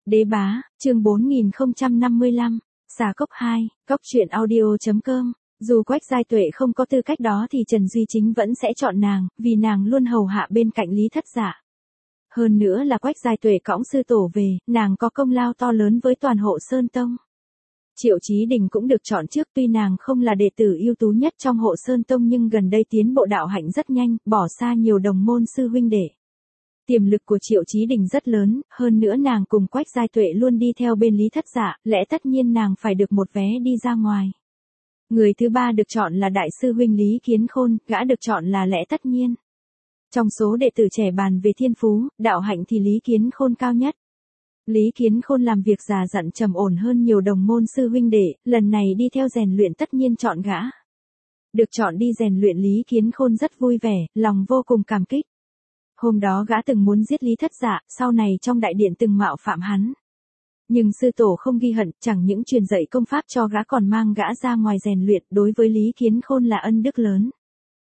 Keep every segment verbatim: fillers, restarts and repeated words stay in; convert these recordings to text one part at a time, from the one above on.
Đế bá, chương bốn nghìn không trăm năm mươi lăm, Xà Cốc hai, cốc truyện audio.com. Dù Quách Giai Tuệ không có tư cách đó thì Trần Duy Chính vẫn sẽ chọn nàng, vì nàng luôn hầu hạ bên cạnh Lý Thất Dạ. Hơn nữa là Quách Giai Tuệ cõng sư tổ về, nàng có công lao to lớn với toàn hộ Sơn Tông. Triệu Chí Đình cũng được chọn trước, tuy nàng không là đệ tử ưu tú nhất trong hộ Sơn Tông nhưng gần đây tiến bộ đạo hạnh rất nhanh, bỏ xa nhiều đồng môn sư huynh đệ. Tiềm lực của Triệu Chí Đình rất lớn, hơn nữa nàng cùng Quách Giai Tuệ luôn đi theo bên Lý Thất Dạ, lẽ tất nhiên nàng phải được một vé đi ra ngoài. Người thứ ba được chọn là đại sư huynh Lý Kiến Khôn, gã được chọn là lẽ tất nhiên. Trong số đệ tử trẻ bàn về thiên phú, đạo hạnh thì Lý Kiến Khôn cao nhất. Lý Kiến Khôn làm việc già dặn trầm ổn hơn nhiều đồng môn sư huynh đệ, lần này đi theo rèn luyện tất nhiên chọn gã. Được chọn đi rèn luyện Lý Kiến Khôn rất vui vẻ, lòng vô cùng cảm kích. Hôm đó gã từng muốn giết Lý Thất Dạ, sau này trong đại điện từng mạo phạm hắn. Nhưng sư tổ không ghi hận, chẳng những truyền dạy công pháp cho gã còn mang gã ra ngoài rèn luyện, đối với Lý Kiến Khôn là ân đức lớn.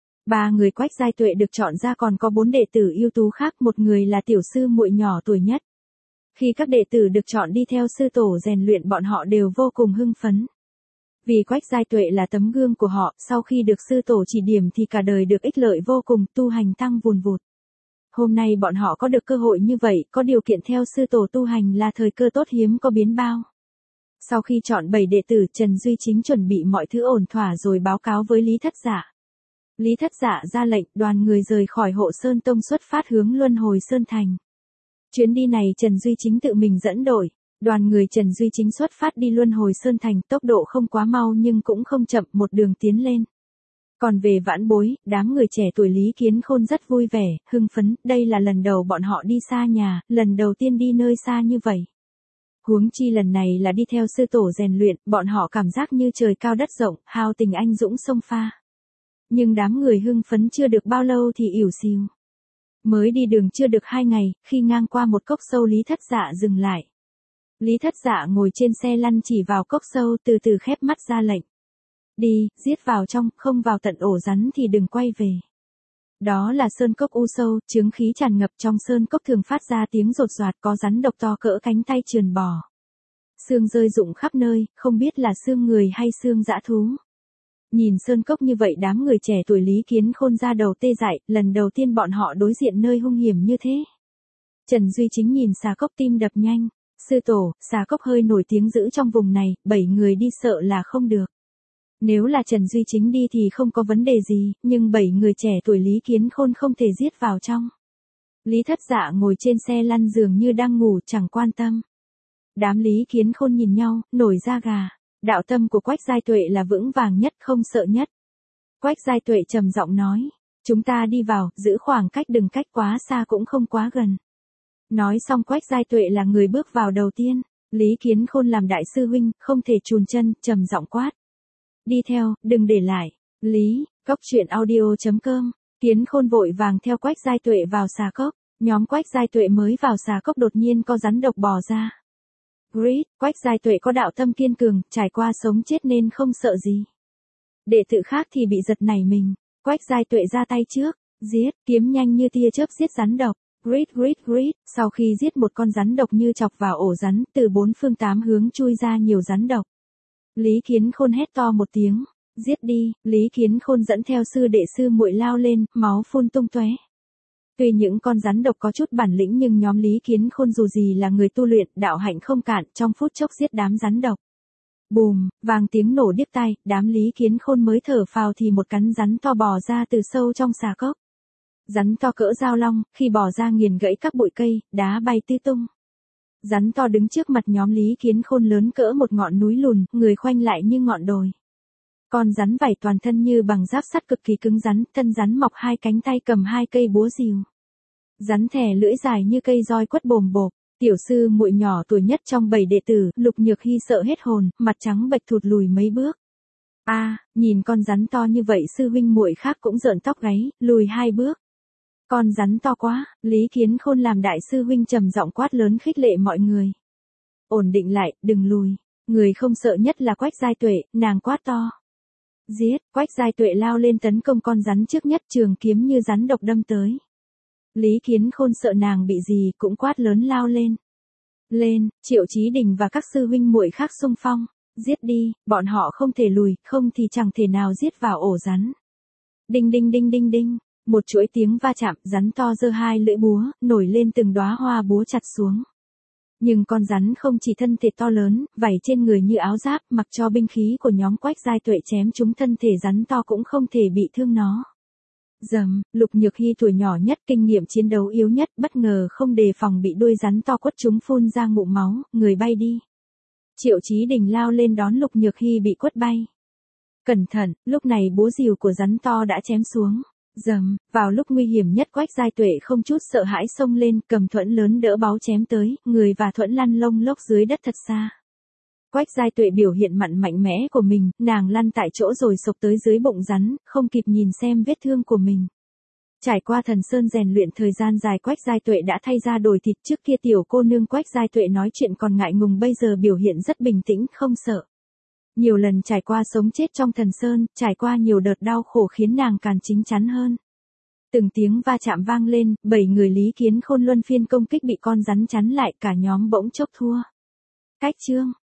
Ba người Quách Giai Tuệ được chọn ra còn có bốn đệ tử ưu tú khác, một người là tiểu sư muội nhỏ tuổi nhất. Khi các đệ tử được chọn đi theo sư tổ rèn luyện bọn họ đều vô cùng hưng phấn. Vì Quách Giai Tuệ là tấm gương của họ, sau khi được sư tổ chỉ điểm thì cả đời được ích lợi vô cùng, tu hành tăng vùn vụt. Hôm nay bọn họ có được cơ hội như vậy, có điều kiện theo sư tổ tu hành là thời cơ tốt hiếm có biến bao. Sau khi chọn bảy đệ tử, Trần Duy Chính chuẩn bị mọi thứ ổn thỏa rồi báo cáo với Lý Thất Dạ. Lý Thất Dạ ra lệnh, đoàn người rời khỏi hộ Sơn Tông xuất phát hướng Luân Hồi Sơn Thành. Chuyến đi này Trần Duy Chính tự mình dẫn đội, đoàn người Trần Duy Chính xuất phát đi Luân Hồi Sơn Thành, tốc độ không quá mau nhưng cũng không chậm, một đường tiến lên. Còn về vãn bối, đám người trẻ tuổi Lý Kiến Khôn rất vui vẻ, hưng phấn, đây là lần đầu bọn họ đi xa nhà, lần đầu tiên đi nơi xa như vậy. Huống chi lần này là đi theo sư tổ rèn luyện, bọn họ cảm giác như trời cao đất rộng, hào tình anh dũng sông pha. Nhưng đám người hưng phấn chưa được bao lâu thì ỉu xìu. Mới đi đường chưa được hai ngày, khi ngang qua một cốc sâu Lý Thất Dạ dừng lại. Lý Thất Dạ ngồi trên xe lăn chỉ vào cốc sâu, từ từ khép mắt ra lệnh. Đi, giết vào trong, không vào tận ổ rắn thì đừng quay về. Đó là sơn cốc u sâu, chướng khí tràn ngập, trong sơn cốc thường phát ra tiếng rột rạt, có rắn độc to cỡ cánh tay trườn bò. Xương rơi rụng khắp nơi, không biết là xương người hay xương dã thú. Nhìn sơn cốc như vậy đám người trẻ tuổi Lý Kiến Khôn ra đầu tê dại, lần đầu tiên bọn họ đối diện nơi hung hiểm như thế. Trần Duy Chính nhìn Xà Cốc tim đập nhanh. Sư tổ, Xà Cốc hơi nổi tiếng dữ trong vùng này, bảy người đi sợ là không được. Nếu là Trần Duy Chính đi thì không có vấn đề gì, nhưng bảy người trẻ tuổi Lý Kiến Khôn không thể giết vào trong. Lý Thất Dạ ngồi trên xe lăn dường như đang ngủ, chẳng quan tâm. Đám Lý Kiến Khôn nhìn nhau, nổi da gà. Đạo tâm của Quách Giai Tuệ là vững vàng nhất, không sợ nhất. Quách Giai Tuệ trầm giọng nói, chúng ta đi vào, giữ khoảng cách, đừng cách quá xa cũng không quá gần. Nói xong Quách Giai Tuệ là người bước vào đầu tiên. Lý Kiến Khôn làm đại sư huynh, không thể chùn chân, trầm giọng quát. Đi theo, đừng để lại. Lý, cốc truyện audio.com. Kiến Khôn vội vàng theo Quách Giai Tuệ vào xà cốc. Nhóm Quách Giai Tuệ mới vào xà cốc đột nhiên có rắn độc bò ra. Great, Quách Giai Tuệ có đạo tâm kiên cường, trải qua sống chết nên không sợ gì. Đệ tử khác thì bị giật nảy mình. Quách Giai Tuệ ra tay trước, giết, kiếm nhanh như tia chớp giết rắn độc. Great, great, great. Sau khi giết một con rắn độc như chọc vào ổ rắn, từ bốn phương tám hướng chui ra nhiều rắn độc. Lý Kiến Khôn hét to một tiếng, giết đi. Lý Kiến Khôn dẫn theo sư đệ sư muội lao lên, máu phun tung tóe. Tuy những con rắn độc có chút bản lĩnh nhưng nhóm Lý Kiến Khôn dù gì là người tu luyện, đạo hạnh không cạn, trong phút chốc giết đám rắn độc. Bùm, vang tiếng nổ điếc tai, đám Lý Kiến Khôn mới thở phào thì một cắn rắn to bò ra từ sâu trong xà cốc. Rắn to cỡ dao long, khi bò ra nghiền gãy các bụi cây, đá bay tứ tung. Rắn to đứng trước mặt nhóm Lý Kiến Khôn lớn cỡ một ngọn núi lùn, người khoanh lại như ngọn đồi. Con rắn vảy toàn thân như bằng giáp sắt cực kỳ cứng rắn, thân rắn mọc hai cánh tay cầm hai cây búa rìu. Rắn thè lưỡi dài như cây roi quất bồm bộp. Tiểu sư muội nhỏ tuổi nhất trong bảy đệ tử, Lục Nhược Hy sợ hết hồn, mặt trắng bệch thụt lùi mấy bước. A, à, nhìn con rắn to như vậy sư huynh muội khác cũng rợn tóc gáy, lùi hai bước. Con rắn to quá, Lý Kiến Khôn làm đại sư huynh trầm giọng quát lớn khích lệ mọi người. Ổn định lại, đừng lùi. Người không sợ nhất là Quách Giai Tuệ, nàng quát to. Giết, Quách Giai Tuệ lao lên tấn công con rắn trước nhất, trường kiếm như rắn độc đâm tới. Lý Kiến Khôn sợ nàng bị gì cũng quát lớn lao lên. Lên, Triệu Chí Đình và các sư huynh muội khác xung phong. Giết đi, bọn họ không thể lùi, không thì chẳng thể nào giết vào ổ rắn. Đinh đinh đinh đinh đinh, một chuỗi tiếng va chạm, rắn to giơ hai lưỡi búa, nổi lên từng đóa hoa búa chặt xuống. Nhưng con rắn không chỉ thân thể to lớn, vảy trên người như áo giáp, mặc cho binh khí của nhóm Quách Giai Tuệ chém trúng thân thể rắn to cũng không thể bị thương nó. Dầm, Lục Nhược Hy tuổi nhỏ nhất, kinh nghiệm chiến đấu yếu nhất, bất ngờ không đề phòng bị đuôi rắn to quất trúng, phun ra ngụm máu, người bay đi. Triệu Chí Đình lao lên đón Lục Nhược Hy bị quất bay. Cẩn thận, lúc này búa rìu của rắn to đã chém xuống. Dầm, vào lúc nguy hiểm nhất Quách Giai Tuệ không chút sợ hãi xông lên, cầm thuẫn lớn đỡ báu chém tới, người và thuẫn lăn lông lốc dưới đất thật xa. Quách Giai Tuệ biểu hiện mặn mạnh mẽ của mình, nàng lăn tại chỗ rồi sộc tới dưới bụng rắn, không kịp nhìn xem vết thương của mình. Trải qua Thần Sơn rèn luyện thời gian dài, Quách Giai Tuệ đã thay ra đổi thịt. Trước kia tiểu cô nương Quách Giai Tuệ nói chuyện còn ngại ngùng, bây giờ biểu hiện rất bình tĩnh, không sợ. Nhiều lần trải qua sống chết trong Thần Sơn, trải qua nhiều đợt đau khổ khiến nàng càng chín chắn hơn. Từng tiếng va chạm vang lên, bảy người Lý Kiến Khôn luân phiên công kích bị con rắn chắn lại, cả nhóm bỗng chốc thua. Cách chương